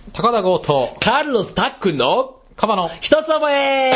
高田剛とカルロス・タックンのカバの一つ覚え。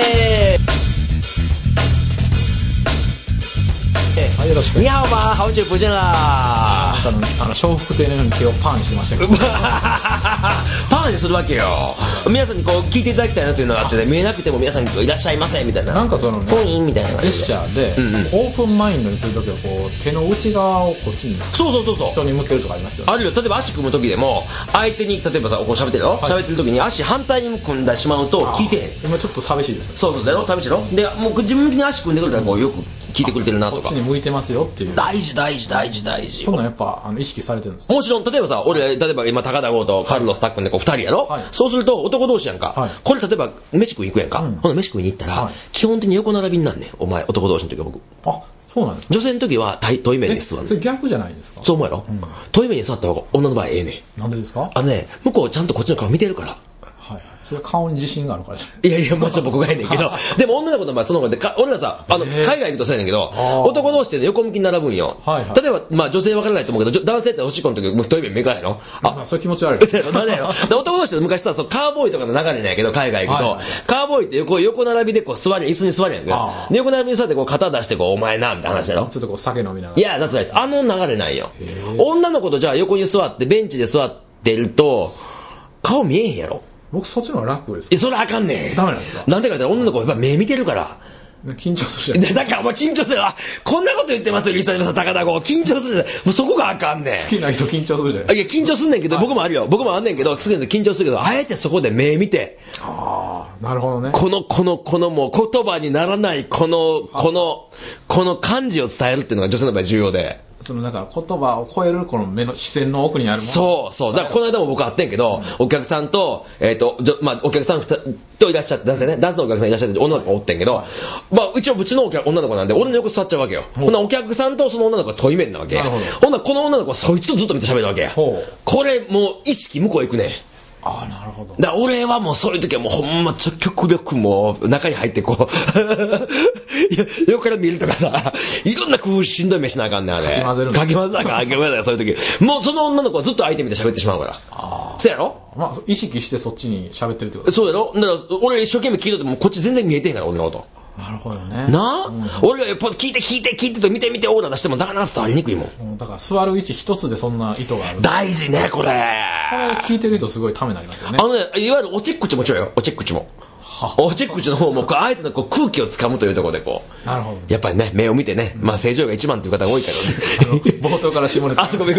はい、よろしく。 你好吗？好久不见啦。 笑福亭のように手をパーにしてましたけどパーにするわけよ。皆さんにこう聞いていただきたいなというのがあってね、見えなくても皆さんにいらっしゃいませみたいな。 なんかそのね、 フォンインみたいな感ジェじでスチャーで、オープンマインドにするときはこう手の内側をこっちにそう人に向けるとかありますよね。 あるよ。例えば足組む時でも相手に例えばさこう喋ってるよ、喋ってる時に足反対に組んでしまうと聞いてへん。 今ちょっと寂しいですよ。 そうだよ、寂しいので、もう自分に足組んでくれたらこうよく聞いてくれてるなとか。 こっちに向いてますよっていう。 大事。 そんなんやっぱ意識されてるんですか？ もちろん例えばさ、俺例えば今高田剛とカルロス・タックンでこう2人やろ、 はい、 そうすると男同士やんか、はい、これ例えば飯食い行くやんか、ほな飯食いに行ったら、はい、基本的に横並びになんねん。お前男同士の時は僕。 あ、そうなんですか。 女性の時は対面に座る。 それ逆じゃないですか？ そう思うやろ、対面に座った方が女の場合ええねん。 なんでですか？ 向こうちゃんとこっちの顔見てるから。 はい、それは顔に自信があるからじゃない。 いやもちろん僕がやねんけどでも女の子の場合その方で俺らさ海外行くとそうやねんけど、男同士って横向きに並ぶんよ、はいはい、例えば、まあ、女性分からないと思うけど男性っておしっこの時トイレ目がやろ。 そういう気持ち悪いです男同士って昔さカーボーイとかの流れなんやけど海外行くと、はいはい、カーボーイって横並びでこう座り椅子に座りやんか。横並びに座ってこう肩出してこうお前なみたいな話やろ。 ちょっとこう酒飲みながら。 いやだって流れないよ。女の子とじゃあ横に座ってベンチで座ってると顔見えへんやろ。 僕そっちの方が楽です。 それあかんねん。 ダメなんですか？ なんでかって女の子やっぱ目見てるから緊張するじゃん。 だからお前緊張するわ。こんなこと言ってますよリサさん高田剛。緊張する。もうそこがあかんねん。 好きな人緊張するじゃないですか。いや緊張すんねんけど、はい、僕もあるよ。僕もあんねんけど好きな人緊張するけどあえてそこで目見て。 ああ、なるほどね。 このもう言葉にならないこの感じを伝えるっていうのが女性の場合重要で。 だから言葉を超えるこの目の視線の奥にあるもの。そうだからこの間も僕会ってんけど、お客さんとまあお客さんといらっしゃって男性ね、男性のお客さんいらっしゃって女の子がおってんけど、まあ一応うちの女の子なんで俺の横座っちゃうわけよ。ほんなお客さんとその女の子が対面なわけ。ほんなこの女の子はそいつとずっと見て喋るわけや。これもう意識向こう行くねん。 ああ、なるほど。 だから俺はもうそういう時はもうほんま極力もう中に入ってこう横から見るとかさ、いろんな工夫しんどい目しなあかんねんあれ。かき混ぜなあかんそういう時もうその女の子はずっと相手見て喋ってしまうから。そうやろ。 まあ意識してそっちに喋ってるってこと。 そうやろ。だから俺一生懸命聞いとってもこっち全然見えてへんから俺のこと。 なるほどね。 なあ、俺がやっぱ聞いてと見てオーラ出してもだから伝わりにくいもん。 だから座る位置一つでそんな意図がある。 大事ねこれ聞いてる人すごいためになりますよね。 いわゆるおチェックチもちろんよ。おチェックチもおチェックチの方も相手のこう空気をつかむというところでこう。なるほど。やっぱりね目を見てね、まあ正常が一番という方が多いからね。 冒頭から下ネタ。 ごめん。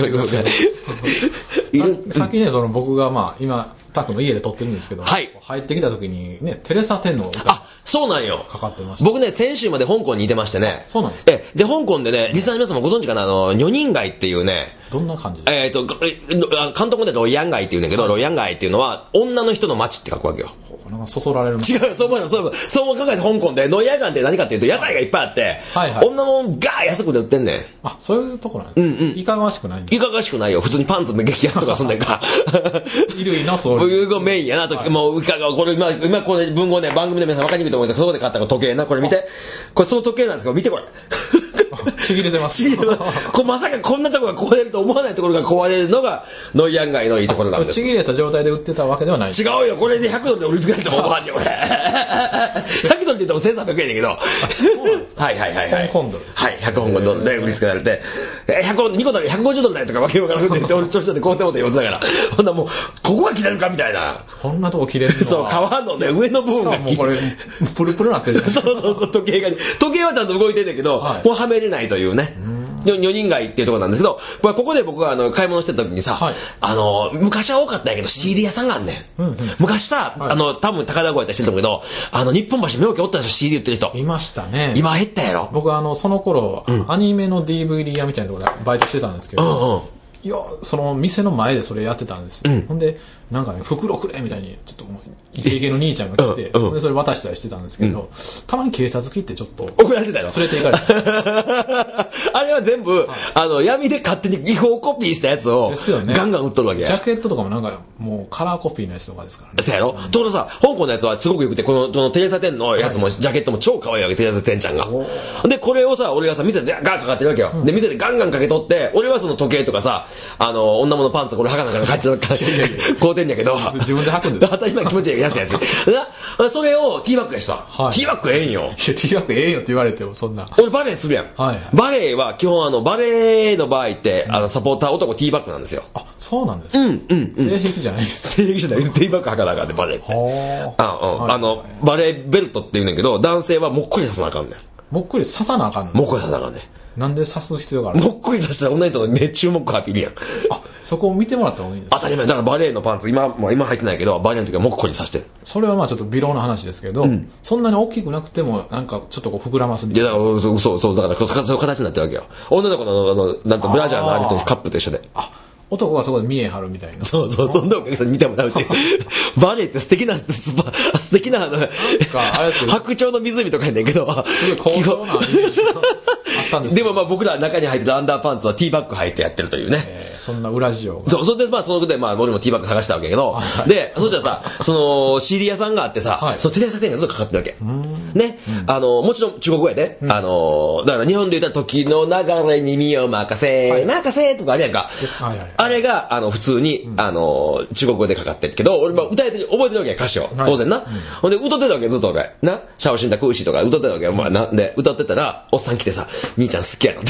さっきね僕がまあ今タックの家で撮ってるんですけど、はい、入ってきた時にねテレサ天皇の歌そうなんよ。 かかってました。 僕ね先週まで香港にいてましてね。 そうなんですか。 で香港でねリスナーの皆様ご存知かな女人街っていうね。 どんな感じで関東語でロイヤン街っていうんだけど、ロイヤン街っていうのは女の人の街って書くわけよ。 なんかそそられる。 違う、そう考えて香港でノイヤン街って何かっていうと屋台がいっぱいあって、女もんが安くで売ってんねん。 あ、そういうとこなんですか。いかがわしくないんですか。 いかがわしくないよ。普通にパンツ激安とかすんねんか。 衣類のそういうメインやなと。もうこれ今これ文豪ね番組で皆さん分かりにくいと思うけどそこで買った時計なこれ見て。これその時計なんですけど見てこれ。 ちぎれてます。 まさかこんなところが壊れると思わないところが壊れるのがノイヤン街のいいところなんです。 ちぎれた状態で売ってたわけではない。 違うよ。これで100ドルで売りつけられても思わんねん俺。100ドルって言っても1300円やけど。 そうなんですか。 はい。 香港ドルです。 はい、100香港ドルで売りつけられて、2個ドル150ドルだよとかわけわからなくて言って俺ちょっとでこうって言ってたから。ほんなもうここが切れるかみたいな。 こんなとこ切れるの。 そう、皮のね上の部分がもうこれプルプルなってる。 そう時計はちゃんと動いてんだけど、もうはめれないというね。女人街っていうところなんですけど、ここで僕が買い物してた時にさ、昔は多かったんやけど CD 屋さんがあんねん。昔さ、多分高田郷やったりしてると思うけど、日本橋妙家おったでしょ CD 売ってる人。 いましたね。 今減ったやろ。 僕その頃、アニメの DVD 屋みたいなところでバイトしてたんですけど、いやその店の前でそれやってたんですよ。ほんでなんかね袋くれみたいにちょっともうイケイケの兄ちゃんが来て、でそれ渡したりしてたんですけど、たまに警察来てちょっと怒られてたよ。 連れて行かれた。 あれは全部、闇で勝手に違法コピーしたやつをガンガン売っとるわけや。 ジャケットとかもなんかもうカラーコピーのやつとかですからね。 そうやろ。ところさ香港のやつはすごくよくてこのテレサ店のやつもジャケットも超可愛いわけテレサ店ちゃんが。でこれをさ俺がさ店でガンかかってるわけよ。で店でガンガンかけとって俺はその時計とかさ女物パンツこれ履かながら帰ってるから買うてんやけど自分で履くんです当たり前気持ちいい安いやつそれをティーバッグやしさ、 はい、 ティーバッグええんよ。 いやティーバッグええよって言われてもそんな。 俺バレーするやん、 はい、 バレーは基本バレーの場合ってサポーター男ティーバッグなんですよ。 あ、そうなんですか。性癖じゃないです。 性癖じゃないティーバッグ履かなあかんねバレーって。バレーベルトって言うねんけど男性はもっこりささなあかんねん。 もっこり刺さなあかんの。 もっこりささなあかんねん。 なんで刺す必要があるの。 もっこりさせたら女の人のね注目浴びるやん。 あ、そこを見てもらった方がいいんですか。 当たり前だからバレーのパンツ今履いてないけどバレーの時はもっこりさせてる。 それはまあちょっと微量な話ですけど、そんなに大きくなくてもなんかちょっとこう膨らますみたいな。 いやだからそうだからそういう形になってるわけよ。女の子のなんとブラジャーのあれとカップと一緒で。 男がそこで見え張るみたいな。 そんなお客さんに見てもらうってバレーって素敵な白鳥の湖とかやねんけどすごい高尚なイメージがあったんですけど。 でも中に入ってるアンダーパンツはティーバッグ履いてやってるというね、 そんな裏事情が。 それでそのことで俺もティーバッグ探したわけやけど、でそしたらさその CD 屋さんがあってさ、そのテレ朝店がずっとかかってるわけね、もちろん中国語やで、だから日本で言ったら時の流れに身を任せ、任せとかあれやんか、あれが普通に中国語でかかってるけど俺歌えて覚えてるわけや歌詞を当然な、ほんで歌ってたわけずっと俺なシャオシンタクーシーとか歌ってたわけよ、で歌ってたらおっさん来てさ兄ちゃん好きやろと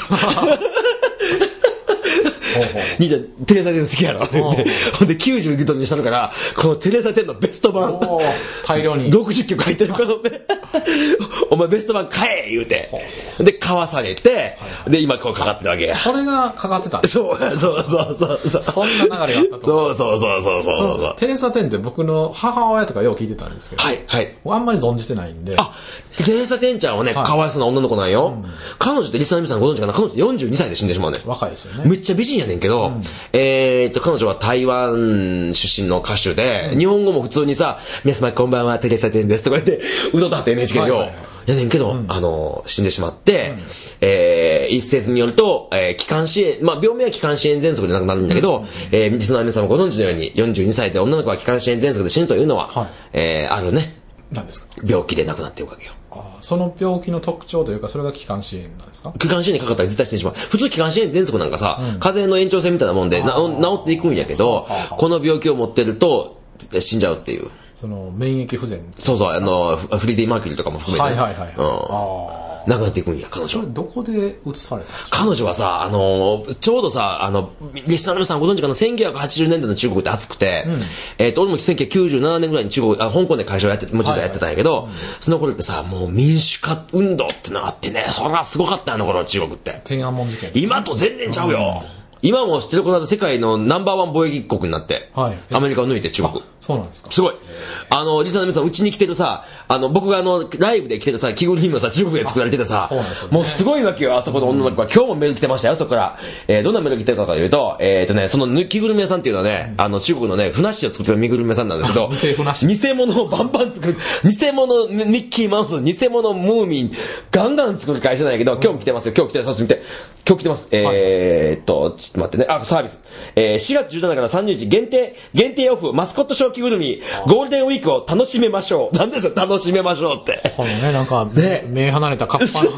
兄ちゃんテレサテン好きやろほんで90ドルにしたのからこのテレサテンのベスト版大量に 60曲入ってるからねお前ベスト版買え言うてで買わされてで今こうかかってるわけや。 それがかかってたんです。 そうそんな流れがあったと。 そうテレサテンって僕の母親とかよう聞いてたんですけど、あんまり存じてないんで。 テレサテンちゃんはね、かわいそうな女の子なんよ、彼女ってリスナーの皆さんご存知かな。彼女42歳で死んでしまうね。 若いですよね。 めっちゃ美人やねんけど、彼女は台湾出身の歌手で、日本語も普通にさ皆様こんばんはテレサテンですとか言って歌ったって NHK でよ、やねんけど、死んでしまって、一説によると、気管支炎、病名は気管支炎喘息で亡くなるんだけど、リスナーの皆さんもご存知のように42歳で女の子が気管支炎喘息で死ぬというのは、あるね。 何ですか。 病気で亡くなっているわけよ。 その病気の特徴というかそれが気管支炎なんですか。 気管支炎にかかったら絶対死んでしまう。普通気管支炎喘息なんかさ、風邪の延長線みたいなもんで治っていくんやけど、この病気を持ってると死んじゃうっていう。 その免疫不全。 そうフリーディ・マーキュリーとかも含めて、亡くなっていくんや彼女。 それどこで移されたんですか。 彼女はさちょうどさリスナーの皆さんご存知かな、1980年代の中国って暑くて、俺も1997年ぐらいに香港で会社をもうちょっとやってたんやけど、その頃ってさもう民主化運動ってのがあってね、それがすごかったよ中国って。 天安門事件。 今と全然ちゃうよ。今も知ってるこの間世界のナンバーワン貿易国になって、アメリカを抜いて中国。 そうなんですか。 すごい。リスナーの皆さんうちに来てるさ僕がライブで来てるさ着ぐるみもさ中国で作られててさ、もうすごいわけよ。あそこの女の子は今日もメール来てましたよ。そこから、どんなメール来てるかというとその着ぐるみ屋さんっていうのはね中国のねふなっしーを作ってる身ぐるみ屋さんなんですけど偽物をバンバン作る、偽物ミッキーマウス、偽物ムーミンガンガン作る会社なんやけど、今日も来てますよ。今日来てる。見て今日来てます。ちょっと待ってね。サービス。4月17から30日限定オフマスコットショー着ぐるみゴールデンウィークを楽しめましょう。なんでしょ楽しめましょうって。 このねなんか目離れたカッパの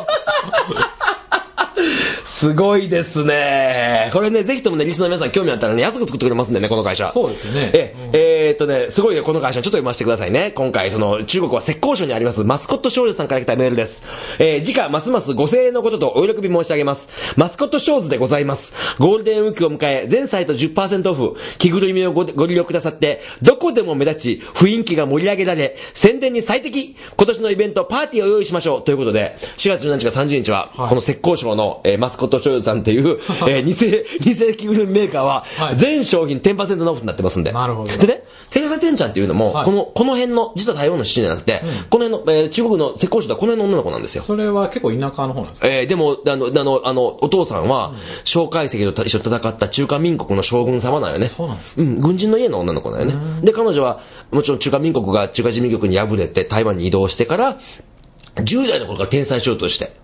すごいですね。これね、ぜひともね、リスナーの皆さん興味あったらね、安く作ってくれますんでね、この会社。 そうですよね。 すごいね、この会社ちょっと読ませてくださいね。今回、中国は浙江省にありますマスコット少女さんから来たメールです。次回、ますますご声援のこととお喜び申し上げます。マスコットショーズでございます。ゴールデンウィークを迎え、全サイト 10% オフ、着ぐるみをご利用くださって、どこでも目立ち、雰囲気が盛り上げられ、宣伝に最適、今年のイベント、パーティーを用意しましょう。ということで、4月17日から30日は、この浙江省の、マスコット少女さんっていう、偽着ぐるみメーカーは、全商品 10% のオフになってますんで。 なるほど。 でね、テレサテンちゃんっていうのも、この辺の、実は台湾の出身じゃなくて、この辺の、中国の浙江省ではこの辺の女の子なんですよ。 それは結構田舎の方なんですか。 でも、お父さんは、蒋介石と一緒に戦った中華民国の将軍様なんよね。 そうなんですか。 軍人の家の女の子なんよね。で、彼女は、もちろん中華民国が中華人民局に敗れて台湾に移動してから、10代の頃から天才少女として、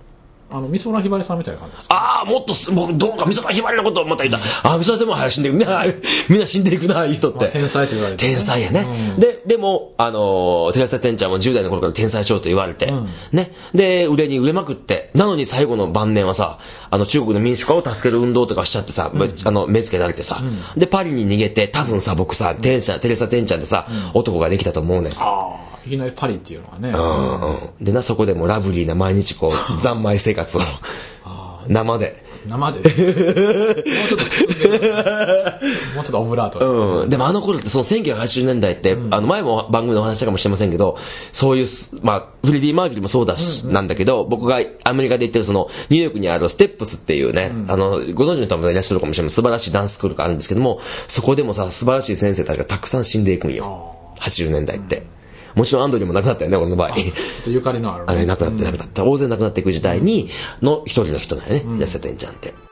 美空ひばりさんみたいな感じですか？ ああ、もっと僕、どうか、美空ひばりのことをまた言った。ああ、美空さんも早く死んでいく。みんな死んでいくな、ああいう人って。 天才と言われて。 天才やね。でも、寺瀬天ちゃんも10代の頃から天才少と言われて、ね。で、売れまくって、なのに最後の晩年はさ、中国の民主化を助ける運動とかしちゃってさ、目つけられてさ、で、パリに逃げて、多分さ、僕さ、テレサ天ちゃんでさ、男ができたと思うねん。 いきなりパリっていうのはね。 でな、そこでもラブリーな毎日こう、三昧生活を。生で。 もうちょっと包んでもうちょっとオブラート。 でも頃ってその1980年代って、前も番組でお話したかもしれませんけど、そういう、まあ、フレディ・マーキュリーもそうだし、なんだけど、僕がアメリカで行ってるその、ニューヨークにあるステップスっていうね、ご存知の方もいらっしゃるかもしれない素晴らしいダンススクールがあるんですけども、そこでもさ、素晴らしい先生たちがたくさん死んでいくんよ。80年代って。もちろんアンドリーも亡くなったよね、俺の場合。 ちょっとゆかりのあるね。 亡くなって。大勢亡くなっていく時代の一人の人だよね、安瀬天ちゃんって。